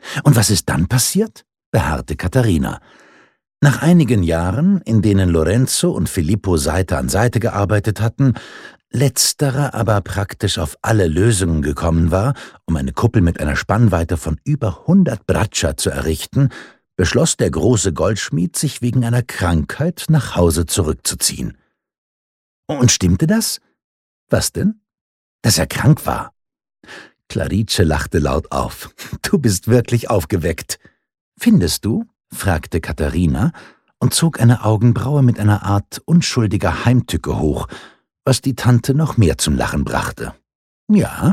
Und was ist dann passiert?« beharrte Katharina. Nach einigen Jahren, in denen Lorenzo und Filippo Seite an Seite gearbeitet hatten, letzterer aber praktisch auf alle Lösungen gekommen war, um eine Kuppel mit einer Spannweite von über 100 Braccia zu errichten, beschloss der große Goldschmied, sich wegen einer Krankheit nach Hause zurückzuziehen. Und stimmte das? Was denn? Dass er krank war. Clarice lachte laut auf. »Du bist wirklich aufgeweckt.« »Findest du?« fragte Katharina und zog eine Augenbraue mit einer Art unschuldiger Heimtücke hoch, was die Tante noch mehr zum Lachen brachte. »Ja.«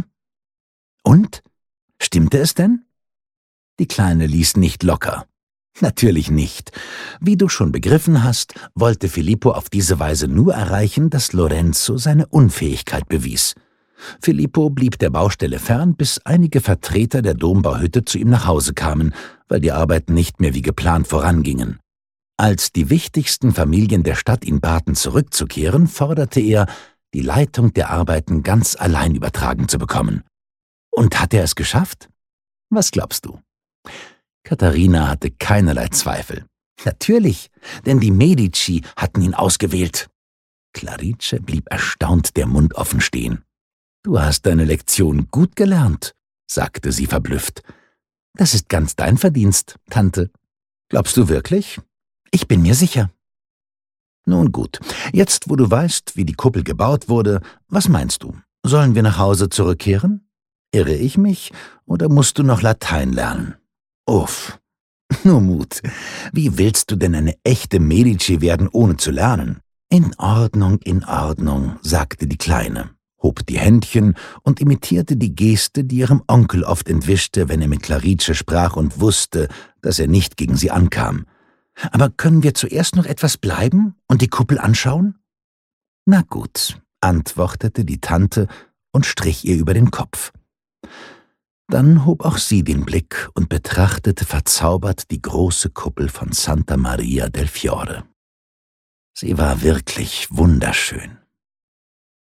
»Und? Stimmte es denn?« Die Kleine ließ nicht locker. »Natürlich nicht. Wie du schon begriffen hast, wollte Filippo auf diese Weise nur erreichen, dass Lorenzo seine Unfähigkeit bewies. Filippo blieb der Baustelle fern, bis einige Vertreter der Dombauhütte zu ihm nach Hause kamen, weil die Arbeiten nicht mehr wie geplant vorangingen. Als die wichtigsten Familien der Stadt ihn baten, zurückzukehren, forderte er, die Leitung der Arbeiten ganz allein übertragen zu bekommen. Und hat er es geschafft? Was glaubst du? Katharina hatte keinerlei Zweifel. Natürlich, denn die Medici hatten ihn ausgewählt. Clarice blieb erstaunt der Mund offen stehen. »Du hast deine Lektion gut gelernt«, sagte sie verblüfft. »Das ist ganz dein Verdienst, Tante.« »Glaubst du wirklich?« »Ich bin mir sicher.« »Nun gut, jetzt wo du weißt, wie die Kuppel gebaut wurde, was meinst du? Sollen wir nach Hause zurückkehren? Irre ich mich, oder musst du noch Latein lernen?« »Uff, nur Mut. Wie willst du denn eine echte Medici werden, ohne zu lernen?« »In Ordnung, sagte die Kleine, hob die Händchen und imitierte die Geste, die ihrem Onkel oft entwischte, wenn er mit Clarice sprach und wusste, dass er nicht gegen sie ankam. »Aber können wir zuerst noch etwas bleiben und die Kuppel anschauen?« »Na gut«, antwortete die Tante und strich ihr über den Kopf. Dann hob auch sie den Blick und betrachtete verzaubert die große Kuppel von Santa Maria del Fiore. Sie war wirklich wunderschön.